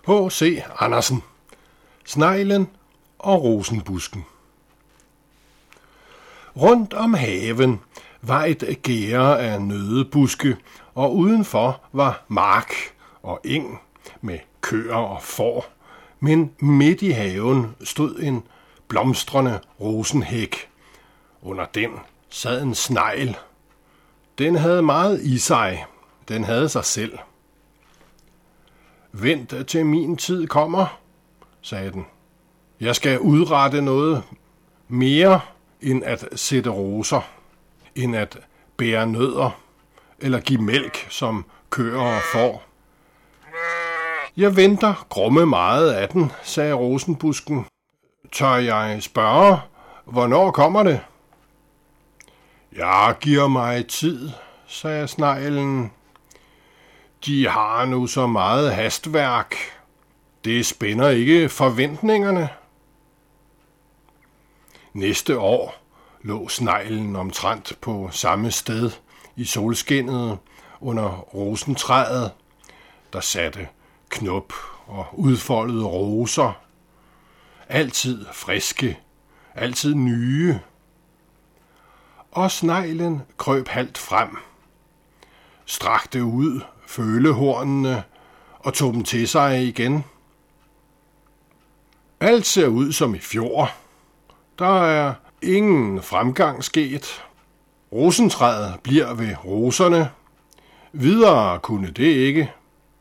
H.C. Andersen. Sneglen og rosenbusken. Rundt om haven var et gærde af nøddebuske, og udenfor var mark og eng med køer og får. Men midt i haven stod en blomstrende rosenhæk. Under den sad en snegl. Den havde meget i sig. Den havde sig selv. Vent til min tid kommer, sagde den. Jeg skal udrette noget mere end at sætte roser, end at bære nødder eller give mælk, som køer og får. Jeg venter grumme meget af den, sagde rosenbusken. Tør jeg spørge, hvornår kommer det? Jeg giver mig tid, sagde sneglen. De har nu så meget hastværk. Det spænder ikke forventningerne. Næste år lå sneglen omtrent på samme sted i solskinnet under rosentræet, der satte knop og udfoldede roser. Altid friske, altid nye. Og sneglen krøb halvt frem, strakte ud følehornene og tog dem til sig igen. Alt ser ud som i fjor. Der er ingen fremgang sket. Rosentræet bliver ved roserne. Videre kunne det ikke.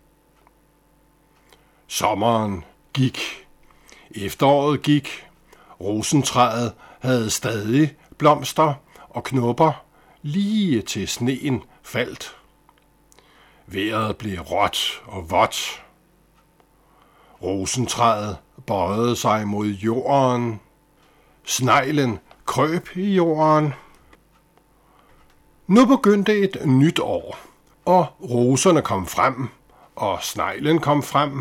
Sommeren gik. Efteråret gik. Rosentræet havde stadig blomster og knopper, lige til sneen faldt. Vejret blev råt og vådt. Rosentræet bøjede sig mod jorden. Sneglen krøb i jorden. Nu begyndte et nyt år, og roserne kom frem, og sneglen kom frem.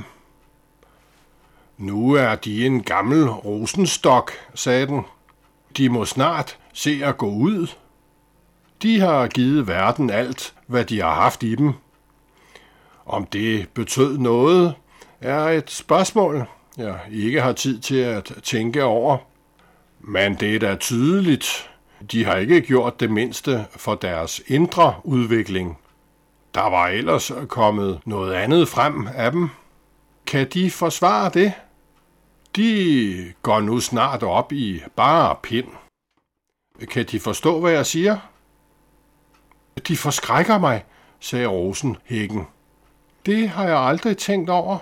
Nu er de en gammel rosenstok, sagde den. De må snart se at gå ud. De har givet verden alt, hvad de har haft i dem. Om det betød noget, er et spørgsmål, jeg ikke har tid til at tænke over. Men det er da tydeligt, de har ikke gjort det mindste for deres indre udvikling. Der var ellers kommet noget andet frem af dem. Kan de forsvare det? De går nu snart op i bare pind. Kan de forstå, hvad jeg siger? De forskrækker mig, sagde rosenhækken. Det har jeg aldrig tænkt over.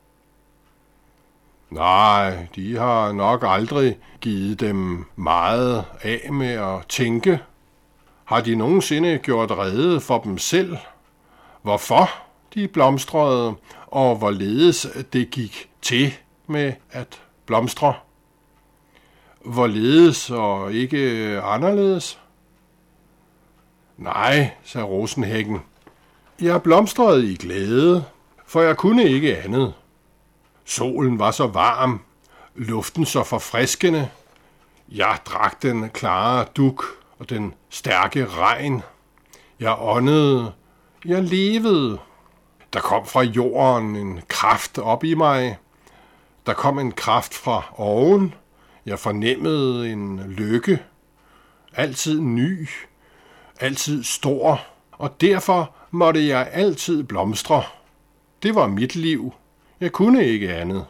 Nej, de har nok aldrig givet dem meget af med at tænke. Har de nogensinde gjort rede for dem selv? Hvorfor de blomstrede, og hvorledes det gik til med at blomstre? Hvorledes og ikke anderledes? Nej, sagde rosenhækken. Jeg blomstrede i glæde, for jeg kunne ikke andet. Solen var så varm, luften så forfriskende. Jeg drak den klare dug og den stærke regn. Jeg åndede, jeg levede. Der kom fra jorden en kraft op i mig. Der kom en kraft fra oven. Jeg fornemmede en lykke. Altid ny, altid stor, og derfor måtte jeg altid blomstre. Det var mit liv. Jeg kunne ikke andet.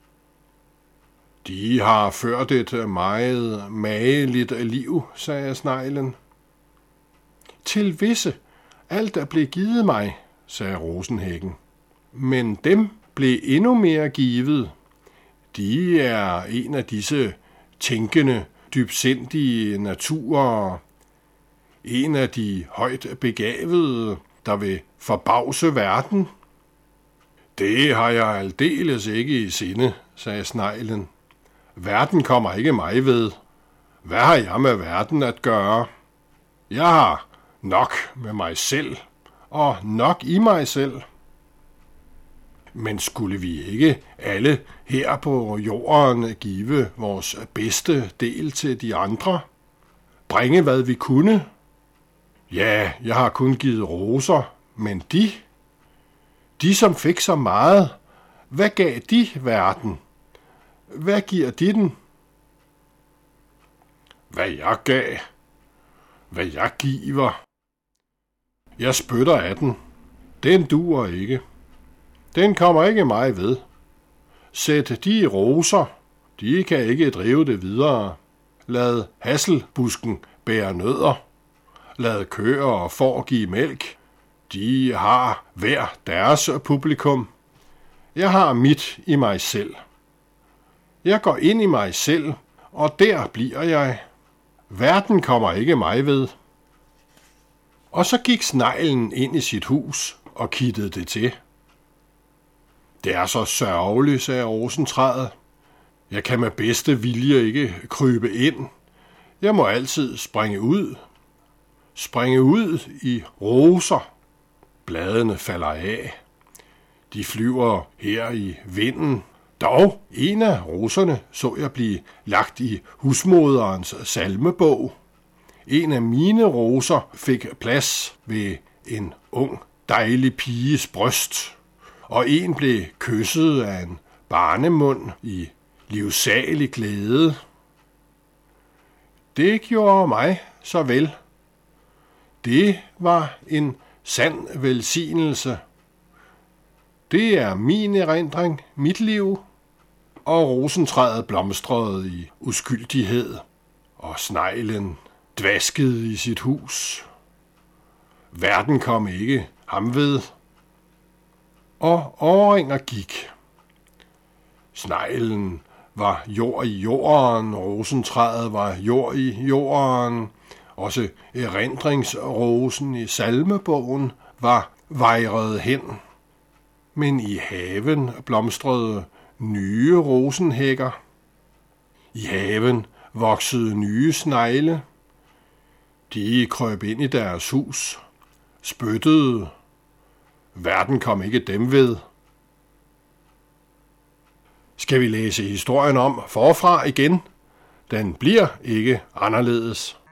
De har ført et meget mageligt liv, sagde sneglen. Til visse, alt er blevet givet mig, sagde rosenhækken. Men dem blev endnu mere givet. De er en af disse tænkende, dybsindige naturer. En af de højt begavede, der vil forbavse verden. Det har jeg aldeles ikke i sinde, sagde sneglen. Verden kommer ikke mig ved. Hvad har jeg med verden at gøre? Jeg har nok med mig selv, og nok i mig selv. Men skulle vi ikke alle her på jorden give vores bedste del til de andre? Bringe hvad vi kunne? Ja, jeg har kun givet roser, men de som fik så meget, Hvad gav de verden? Hvad giver de den? Hvad jeg gav? Hvad jeg giver? Jeg spytter af den. Den duer ikke. Den kommer ikke mig ved. Sæt de roser. De kan ikke drive det videre. Lad hasselbusken bære nødder. Lad køer og får give mælk. De har hver deres publikum. Jeg har mit i mig selv. Jeg går ind i mig selv, og der bliver jeg. Verden kommer ikke mig ved. Og så gik sneglen ind i sit hus og kittede det til. Det er så sørgeligt, sagde rosentræet. Jeg kan med bedste vilje ikke krybe ind. Jeg må altid springe ud. Springe ud i roser. Bladene falder af. De flyver her i vinden. Dog en af roserne så jeg blive lagt i husmoderens salmebog. En af mine roser fik plads ved en ung, dejlig piges bryst, og en blev kysset af en barnemund i livsalig glæde. Det gjorde mig så vel. Det var en sand velsignelse. Det er min erindring, mit liv, og rosentræet blomstrede i uskyldighed, og sneglen dvaskede i sit hus. Verden kom ikke ham ved, og årringer gik. Sneglen var jord i jorden, rosentræet var jord i jorden, også erindringsrosen i salmebogen var vejret hen. Men i haven blomstrede nye rosenhækker. I haven voksede nye snegle. De krøb ind i deres hus, spyttede. Verden kom ikke dem ved. Skal vi læse historien om forfra igen? Den bliver ikke anderledes.